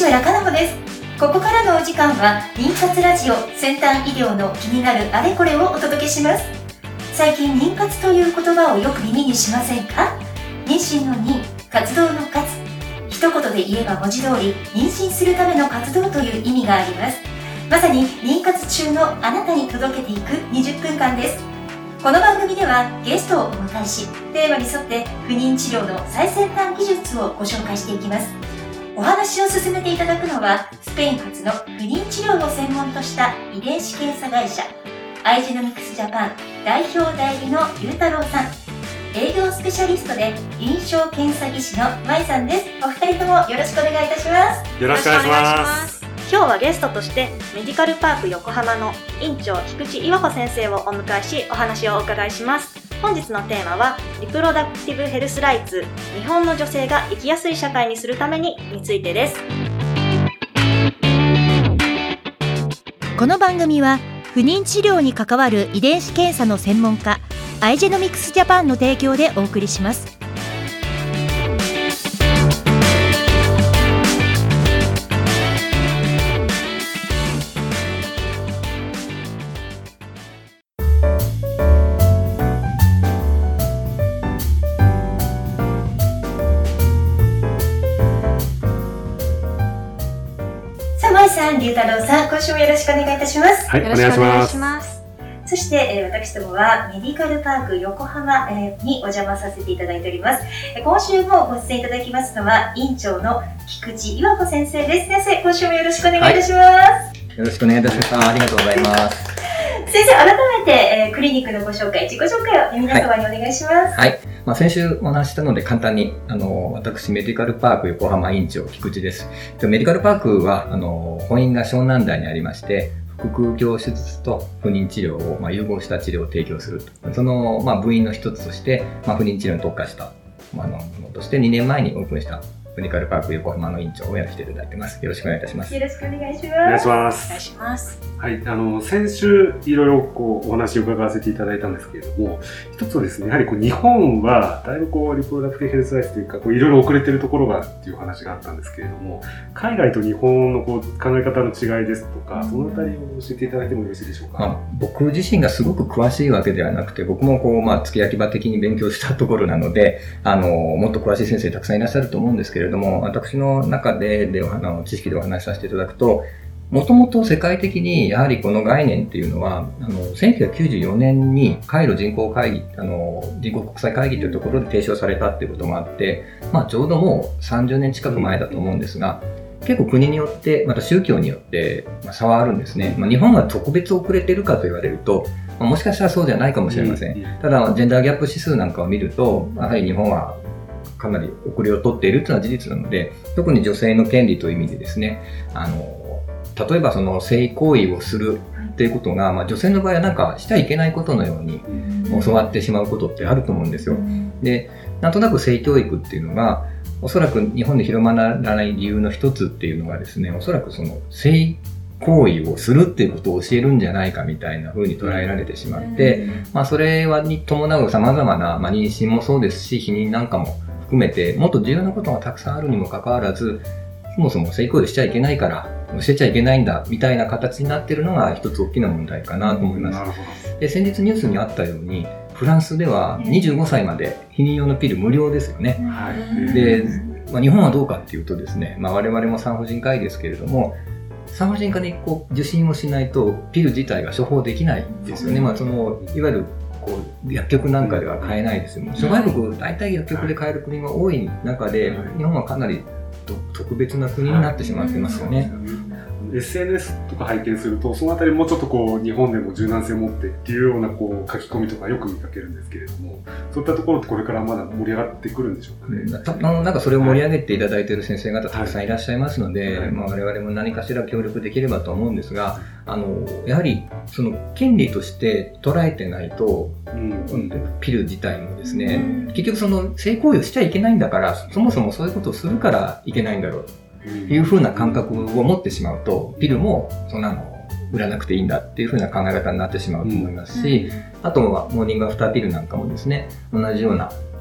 西村かな子です。ここからのお時間は妊活ラジオ、先端医療の気になるあれこれをお届けします。最近妊活という言葉をよく耳にしませんか？妊娠の妊、活動の活、一言で言えば文字通り妊娠するための活動という意味があります。まさに妊活中のあなたに届けていく20分間です。この番組ではゲストをお迎えし、テーマに沿って不妊治療の最先端技術をご紹介していきます。お話を進めていただくのは、スペイン発の不妊治療を専門とした遺伝子検査会社アイジェノミクスジャパン代表代理のゆうたろうさん、営業スペシャリストで臨床検査技師のまいさんです。お二人ともよろしくお願いいたします。 よろしくお願いします。 今日はゲストとしてメディカルパーク横浜の院長菊池岩子先生をお迎えし、お話をお伺いします。本日のテーマはリプロダクティブヘルスライツ、日本の女性が生きやすい社会にするためについてです。 この番組は不妊治療に関わる遺伝子検査の専門家アイジェノミクスジャパンの提供でお送りします。 龍太郎さん、今週もよろしくお願いいたします。 はい、お願いします。 そして、私どもはメディカルパーク横浜、にお邪魔させていただいております。今週もご出演いただきますのは院長の菊池岩子先生です。先生、今週もよろしくお願いいたします。 はい、よろしくお願いいたします。ありがとうございます。 先生、改めて、クリニックのご紹介、自己紹介を皆様にお願いします。 はい。先週お話したので簡単に、私、メディカルパーク横浜院長、菊池です。メディカルパークは、本院が湘南台にありまして、腹腔鏡手術と不妊治療を、融合した治療を提供すると。その、部員の一つとして、不妊治療に特化した、ものとして2年前にオープンした、メディカルパーク横浜の院長をやらせていただいてます。よろしくお願いいたします。 よろしくお願いします。 お願いします。 お願いします。 はい、先週いろいろお話を伺わせていただいたんですけれども、一つはですね、やはり日本はだいぶリプロダクティブヘルスライツというか、いろいろ遅れてるところがっていう話があったんですけれども、海外と日本の考え方の違いですとか、そのあたりを教えていただいてもよろしいでしょうか。 僕自身がすごく詳しいわけではなくて、僕も付け焼き場的に勉強したところなので、もっと詳しい先生たくさんいらっしゃると思うんですけれども、私の中で知識でお話しさせていただくと、もともと世界的にやはりこの概念っていうのは、1994年にカイロ人口会議、人口国際会議というところで提唱されたっていうこともあって、ちょうどもう30年近く前だと思うんですが、結構国によって、また宗教によって差はあるんですね。日本が特別遅れてるかと言われると、もしかしたらそうじゃないかもしれません。ただ、ジェンダーギャップ指数なんかを見ると、やはり日本はかなり遅れをとっているというのは事実なので、特に女性の権利という意味でですね、例えばその性行為をするっていうことが、女性の場合はしちゃいけないことのように教わってしまうことってあると思うんですよ。で、なんとなく性教育っていうのが、おそらく日本で広まらない理由の一つっていうのがですね、おそらくその性行為をするっていうことを教えるんじゃないかみたいな風に捉えられてしまって、それに伴う様々な、妊娠もそうですし、避妊なんかも含めて、もっと重要なことがたくさんあるにもかかわらず、そもそも性行為しちゃいけないから、教えちゃいけないんだ、みたいな形になっているのが一つ大きな問題かなと思います。で、先日ニュースにあったように、フランスでは25歳まで避妊用のピル無料ですよね。で、日本はどうかっていうとですね、我々も産婦人科医ですけれども、産婦人科で受診をしないとピル自体が処方できないんですよね。いわゆる薬局なんかでは買えないですよ。諸外国、大体薬局で買える国が多い中で、日本はかなり特別な国になってしまってますよね。 SNS とか拝見すると、そのあたりもうちょっと日本でも柔軟性を持ってっていうような書き込みとかよく見かけるんですけれども、そういったところってこれからまだ盛り上がってくるんでしょうかね。 それを盛り上げていただいている先生方たくさんいらっしゃいますので、我々も何かしら協力できればと思うんですが、やはりその権利として捉えてないと、ピル自体もですね、結局その性行為をしちゃいけないんだから、そもそもそういうことをするからいけないんだろうというふうな感覚を持ってしまうと、ピルもそんなの売らなくていいんだっていうふうな考え方になってしまうと思いますし、あとはモーニングアフターピルなんかもですね、同じような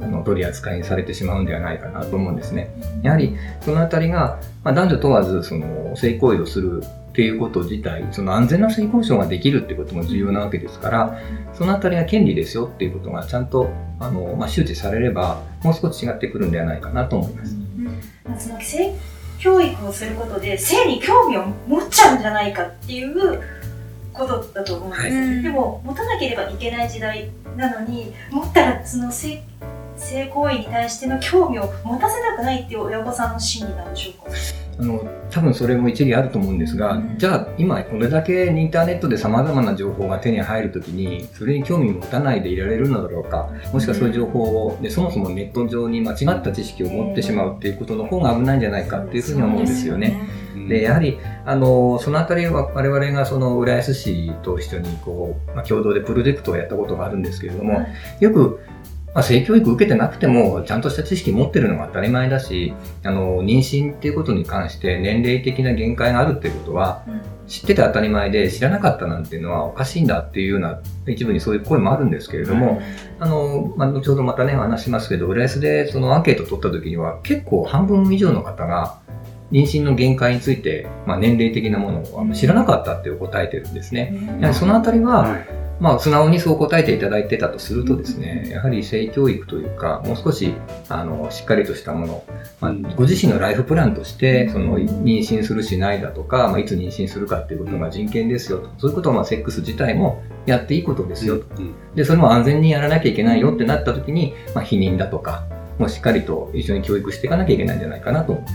取り扱いにされてしまうんではないかなと思うんですね。やはりそのあたりが、男女問わずその性行為をするっていうこと自体、その安全な性交渉ができるってことも重要なわけですから、そのあたりが権利ですよっていうことがちゃんと周知されれば、もう少し違ってくるんではないかなと思います。 その性教育をすることで性に興味を持っちゃうんじゃないかっていうことだと思うんです、でも持たなければいけない時代なのに、持ったらその性行為に対しての興味を持たせたくないっていう親御さんの心理なんでしょうか。 多分それも一理あると思うんですが、じゃあ今これだけインターネットで様々な情報が手に入るときに、それに興味を持たないでいられるのだろうか、もしくはそういう情報をでそもそもネット上に間違った知識を持ってしまうっていうことの方が危ないんじゃないかっていうふうに思うんですよね。でやはりそのあたりは我々がその浦安市と一緒に共同でプロジェクトをやったことがあるんですけれども、よく性教育受けてなくてもちゃんとした知識持ってるのが当たり前だし、妊娠っていうことに関して年齢的な限界があるっていうことは、知ってて当たり前で知らなかったなんていうのはおかしいんだっていうような一部にそういう声もあるんですけれども、後ほどまたね話しますけど、浦安でそのアンケートを取った時には結構半分以上の方が妊娠の限界について、年齢的なものを知らなかったって答えてるんですね。やはりそのあたりは、素直にそう答えていただいてたとするとですね、やはり性教育というか、もう少ししっかりとしたもの、ご自身のライフプランとしてその妊娠するしないだとか、いつ妊娠するかっていうことが人権ですよと、そういうことはセックス自体もやっていいことですよと、でそれも安全にやらなきゃいけないよってなった時に、避妊だとかもうしっかりと一緒に教育していかなきゃいけないんじゃないかなと思います。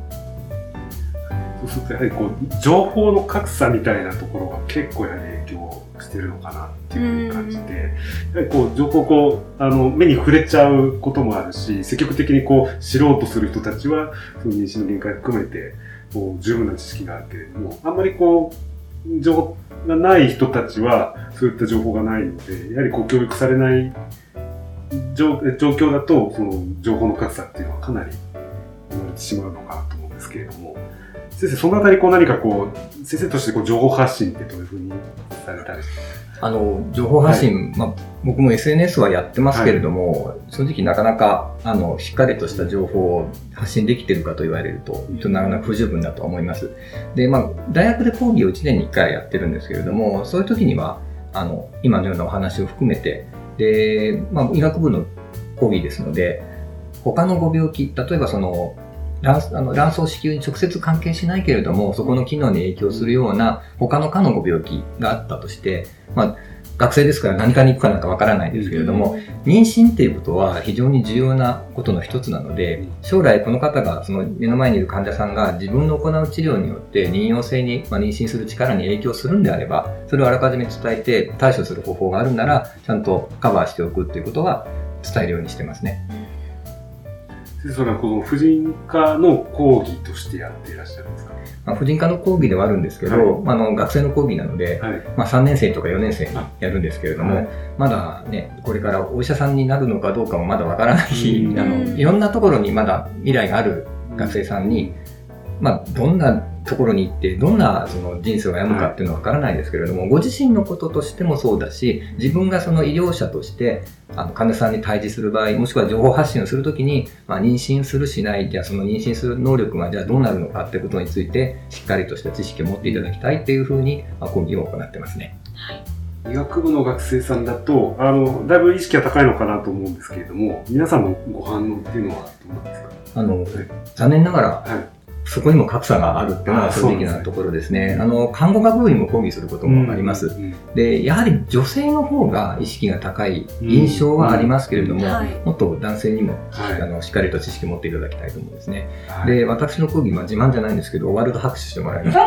そうするとやはり情報の格差みたいなところが結構やはり影響してるのかなっていう感じで、やはり情報目に触れちゃうこともあるし、積極的に知ろうとする人たちはその妊娠の限界含めて十分な知識があるけれども、あんまり情報がない人たちはそういった情報がないので、やはり教育されない状況だと、その情報の格差っていうのはかなり生まれてしまうのかなと思うんですけれども、先生、そのあたり何か先生として情報発信ってどういうふうにされたりして情報発信、僕も SNS はやってますけれども、正直なかなかしっかりとした情報を発信できているかと言われると、ちょっとなかなか不十分だと思います。で、大学で講義を1年に1回やってるんですけれども、そういう時には今のようなお話を含めて、で、医学部の講義ですので、他のご病気、例えば卵巣子宮に直接関係しないけれども、そこの機能に影響するような他の科のご病気があったとして、学生ですから何科に行くかなんかわからないですけれども、妊娠っていうことは非常に重要なことの一つなので、将来この方がその目の前にいる患者さんが自分の行う治療によって妊用性に、妊娠する力に影響するんであれば、それをあらかじめ伝えて対処する方法があるなら、ちゃんとカバーしておくっていうことは伝えるようにしてますね。 それは婦人科の講義としてやっていらっしゃるんですか？ 婦人科の講義ではあるんですけど、学生の講義なので、3年生とか4年生にやるんですけれども、まだね、これからお医者さんになるのかどうかもまだわからないし、いろんなところにまだ未来がある学生さんに、どんなところに行ってどんなその人生を歩むかっていうのはわからないですけれども、ご自身のこととしてもそうだし、自分がその医療者として患者さんに対峙する場合、もしくは情報発信をするときに、妊娠するしない、じゃあその妊娠する能力がじゃあどうなるのかっていうことについてしっかりとした知識を持っていただきたいっていうふうに講義を行ってますね。 医学部の学生さんだとだいぶ意識が高いのかなと思うんですけれども、皆さんのご反応っていうのはどうなんですか？ 残念ながら、そこにも格差があるっていうのが正直なところですね。看護学部にも講義することもあります。で、やはり女性の方が意識が高い印象はありますけれども、もっと男性にも、しっかりと知識を持っていただきたいと思うんですね。で、私の講義、自慢じゃないんですけど、終わると拍手してもらいます。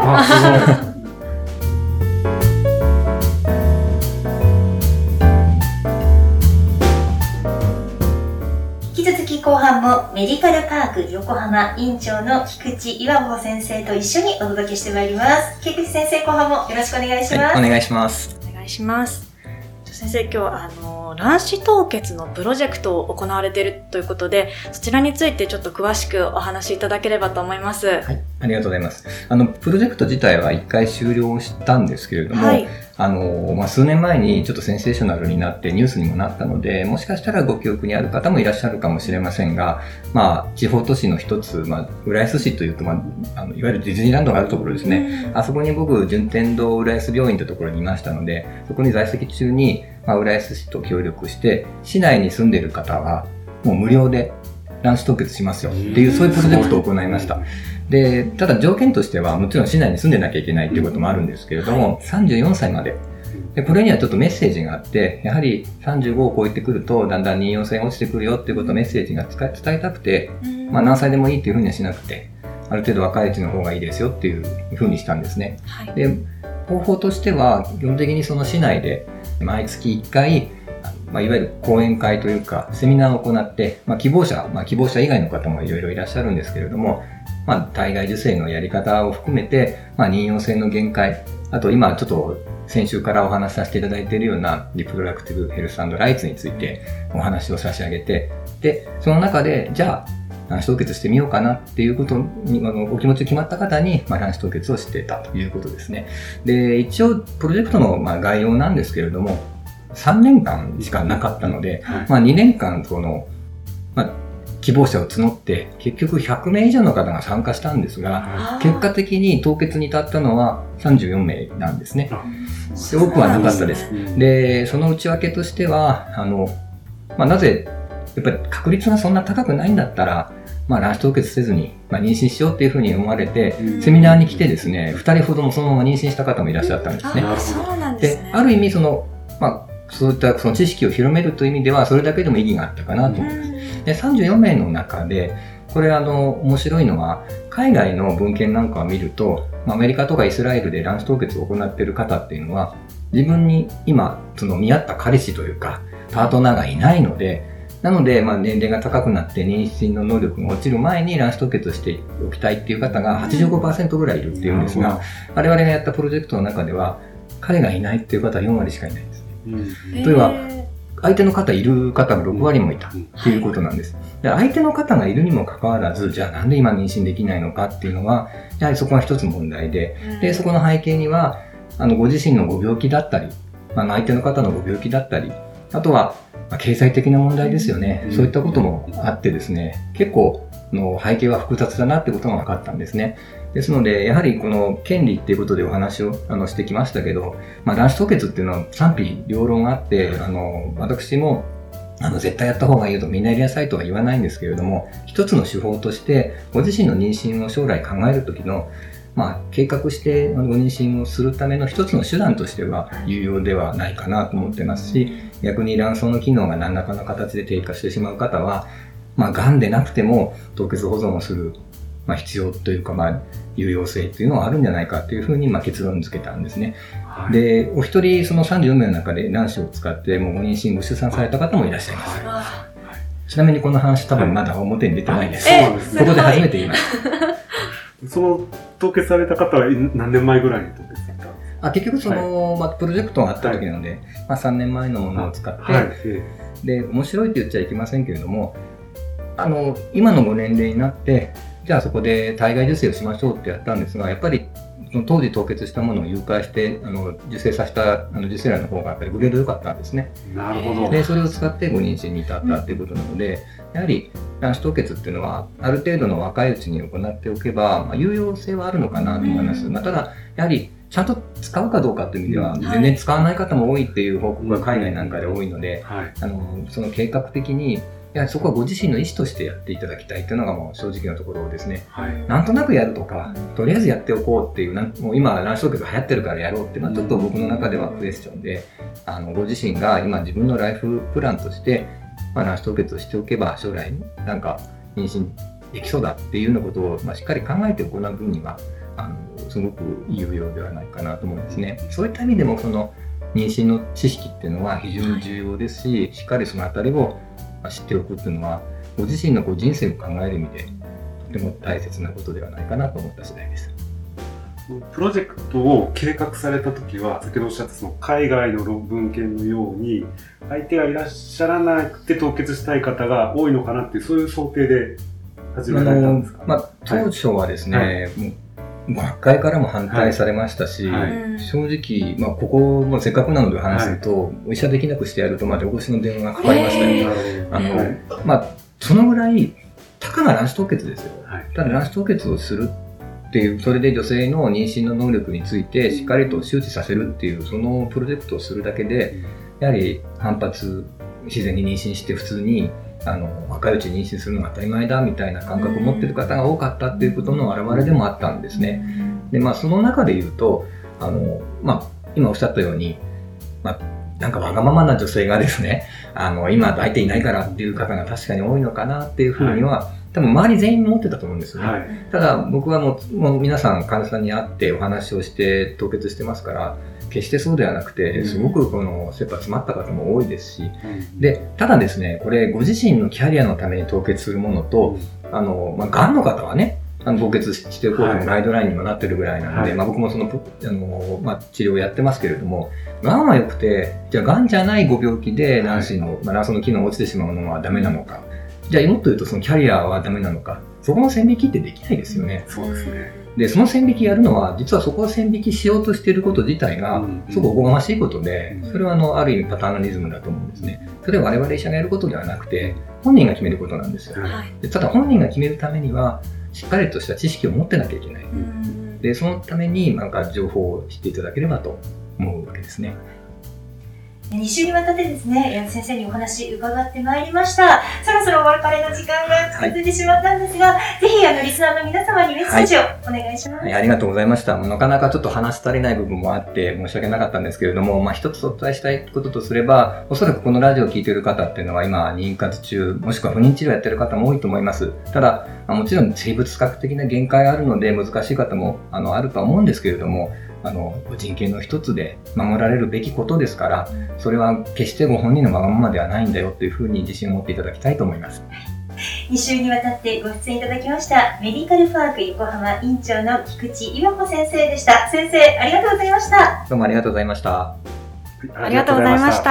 引き続き後半もメディカルパーク横浜院長の菊池岩穂先生と一緒にお届けしてまいります。菊池先生、後半もよろしくお願いします。 お願いします。 お願いします。先生、今日卵子凍結のプロジェクトを行われているということで、そちらについてちょっと詳しくお話しいただければと思います。 ありがとうございます。プロジェクト自体は1回終了したんですけれども、 はい。 数年前にちょっとセンセーショナルになってニュースにもなったので、もしかしたらご記憶にある方もいらっしゃるかもしれませんが、地方都市の一つ、浦安市というと、いわゆるディズニーランドがあるところですね。あそこに僕、順天堂浦安病院というところにいましたので、そこに在籍中に、浦安市と協力して、市内に住んでいる方は、もう無料で卵子凍結しますよっていう、そういうプロジェクトを行いました。で、ただ条件としては、もちろん市内に住んでなきゃいけないということもあるんですけれども、34歳まで。で、これにはちょっとメッセージがあって、やはり35を超えてくると、だんだん妊用性が落ちてくるよっていうことをメッセージが伝えたくて、何歳でもいいっていうふうにはしなくて、ある程度若いうちの方がいいですよっていうふうにしたんですね。 はい。 で、方法としては、基本的にその市内で毎月1回、いわゆる講演会というか、セミナーを行って、希望者以外の方もいろいろいらっしゃるんですけれども、体外受精のやり方を含めて、妊用性の限界、あと今ちょっと先週からお話しさせていただいているようなリプロダクティブヘルス&ライツについてお話を差し上げて、で、その中で、じゃあ、卵子凍結してみようかなっていうことに、お気持ち決まった方に、卵子凍結をしてたということですね。で、一応、プロジェクトの概要なんですけれども、3年間しかなかったので、2年間、希望者を募って、結局100名以上の方が参加したんですが、結果的に凍結に至ったのは34名なんですね。で、多くはなかったです。で、その内訳としては、なぜ、やっぱり確率がそんな高くないんだったら、卵子凍結せずに、妊娠しようっていうふうに思われて、セミナーに来てですね、2人ほどもそのまま妊娠した方もいらっしゃったんですね。 そうなんですね。 で、ある意味そういったその知識を広めるという意味では、それだけでも意義があったかなと思います。で、34名の中で、これ面白いのは、海外の文献なんかを見ると、アメリカとかイスラエルで卵子凍結を行っている方っていうのは、自分に今、見合った彼氏というか、パートナーがいないので、なので、年齢が高くなって妊娠の能力が落ちる前に卵子凍結をしておきたいっていう方が 85% ぐらいいるっていうんですが、我々がやったプロジェクトの中では、彼がいないっていう方は4割しかいないんです。というのは、相手の方いる方が6割もいたっていうことなんです。で、相手の方がいるにもかかわらず、じゃあなんで今妊娠できないのかっていうのは、やはりそこが一つ問題で、で、そこの背景には、ご自身のご病気だったり、相手の方のご病気だったり、あとは、経済的な問題ですよね。そういったこともあってですね、結構の背景は複雑だなってことが分かったんですね。ですので、やはりこの権利っていうことでお話をしてきましたけど、卵子凍結っていうのは賛否両論があって、私も絶対やった方がいいよとみんなやりなさいとは言わないんですけれども、一つの手法として、ご自身の妊娠を将来考えるときの、計画してご妊娠をするための一つの手段としては有用ではないかなと思ってますし、逆に卵巣の機能が何らかの形で低下してしまう方は、癌でなくても凍結保存をする、必要というか、有用性というのはあるんじゃないかというふうに結論付けたんですね。で、お一人その34名の中で卵子を使ってもうご妊娠ご出産された方もいらっしゃいます。ちなみにこの話多分まだ表に出てないです。ここで初めて言います。 その凍結された方は何年前ぐらいに凍結されたんですか？ 結局プロジェクトがあった時なので、3年前のものを使って、で、面白いって言っちゃいけませんけれども、今のご年齢になって、じゃあそこで体外受精をしましょうってやったんですが、やっぱりその当時凍結したものを誘拐して受精させた受精卵の方がやっぱりグレード良かったんですね。 なるほど。 で、それを使ってご妊娠に至ったっていうことなので、やはり卵子凍結っていうのはある程度の若いうちに行っておけば、有用性はあるのかなと思います。ただやはりちゃんと使うかどうかという意味では、全然使わない方も多いっていう報告が海外なんかで多いので、その計画的にやはりそこはご自身の意思としてやっていただきたいというのがもう正直なところですね。なんとなくやるとか、とりあえずやっておこうっていう、もう今卵子凍結が流行ってるからやろうっていうのはちょっと僕の中ではクエスチョンで、ご自身が今自分のライフプランとして、卵子凍結をしておけば将来なんか妊娠できそうだっていうようなことを、しっかり考えて行う分にはすごく有用ではないかなと思うんですね。そういった意味でもその妊娠の知識っていうのは非常に重要ですし、しっかりそのあたりを知っておくっていうのはご自身の人生を考える意味でとても大切なことではないかなと思った次第です。 プロジェクトを計画されたときは、先ほどおっしゃったその海外の文献のように相手がいらっしゃらなくて凍結したい方が多いのかなっていう、そういう想定で始められたんですか？ 当初はですね、もう学会からも反対されましたし、正直、ここもせっかくなので話すと、お医者できなくしてやるとまでお越しの電話がかかりましたね。そのぐらい、たかが卵子凍結ですよ。ただ卵子凍結をするっていう、それで女性の妊娠の能力についてしっかりと周知させるっていう、そのプロジェクトをするだけで、やはり反発、自然に妊娠して普通に若いうちに妊娠するのが当たり前だみたいな感覚を持っている方が多かったっていうことの表れでもあったんですね。で、その中で言うと、今おっしゃったように、なんかわがままな女性がですね、今相手いないからっていう方が確かに多いのかなっていうふうには、多分周り全員持ってたと思うんですよね。ただ僕はもう皆さん患者さんに会ってお話をして凍結してますから、決してそうではなくて、すごくこの切羽詰まった方も多いですし、で、ただですね、これご自身のキャリアのために凍結するものと、がんの方はね、凍結しておこうというガイドラインにもなってるぐらいなので、僕もその治療をやってますけれども、がんは良くて、じゃあがんじゃないご病気で卵子の機能が落ちてしまうのはダメなのか、じゃあもっと言うとそのキャリアはダメなのか、そこの線引きってできないですよね。 そうですね。 で、その線引きやるのは、実はそこを線引きしようとしていること自体が、すごくおこがましいことで、それはある意味パターナリズムだと思うんですね。それは我々医者がやることではなくて、本人が決めることなんですよ。で、ただ本人が決めるためには、しっかりとした知識を持ってなきゃいけない。で、そのために情報を知っていただければと思うわけですね。 2週にわたってですね、先生にお話伺ってまいりました。そろそろお別れの時間が近づいてしまったんですが、ぜひリスナーの皆様にメッセージをお願いします。 ありがとうございました。なかなかちょっと話し足りない部分もあって申し訳なかったんですけれども、一つお伝えしたいこととすれば、おそらくこのラジオを聞いている方っていうのは今妊活中、もしくは不妊治療やってる方も多いと思います。ただ、もちろん生物学的な限界があるので難しい方もあるとは思うんですけれども、人権の一つで守られるべきことですから、それは決してご本人のわがままではないんだよというふうに自信を持っていただきたいと思います。 2週にわたってご出演いただきましたメディカルパーク横浜院長の菊池岩子先生でした。先生、ありがとうございました。 どうもありがとうございました。 ありがとうございました。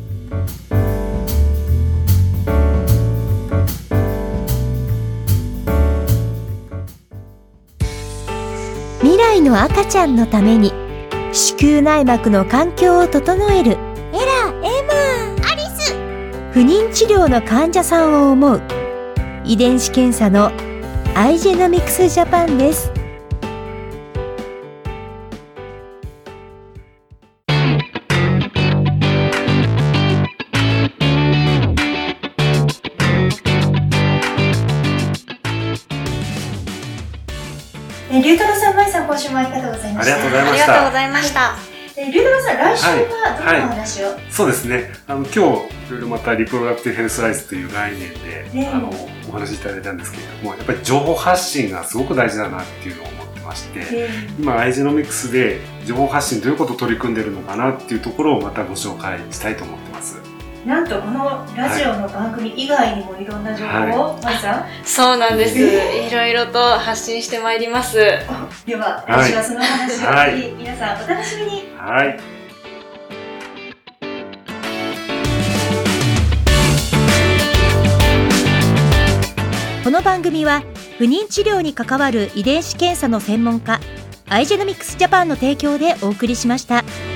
未来の赤ちゃんのために子宮内膜の環境を整えるアリス。不妊治療の患者さんを思う遺伝子検査のアイジェノミクスジャパンです。 龍太郎さん、まいさん、今週もありがとうございました。 ありがとうございました。 ありがとうございました。 龍太郎さん、来週はどんなお話を？ そうですね。今日いろいろまたリプロダクティブヘルスライツという概念で、お話しいただいたんですけれども、やっぱり情報発信がすごく大事だなっていうのを思ってまして、今アイジェノミクスで情報発信どういうことを取り組んでるのかなっていうところをまたご紹介したいと思ってます。 なんとこのラジオの番組以外にもいろんな情報を、まいさん？ そうなんです。いろいろと発信してまいります。では、来週はその話をぜひ皆さんお楽しみに。 はい。 この番組は不妊治療に関わる遺伝子検査の専門家アイジェノミクスジャパンの提供でお送りしました。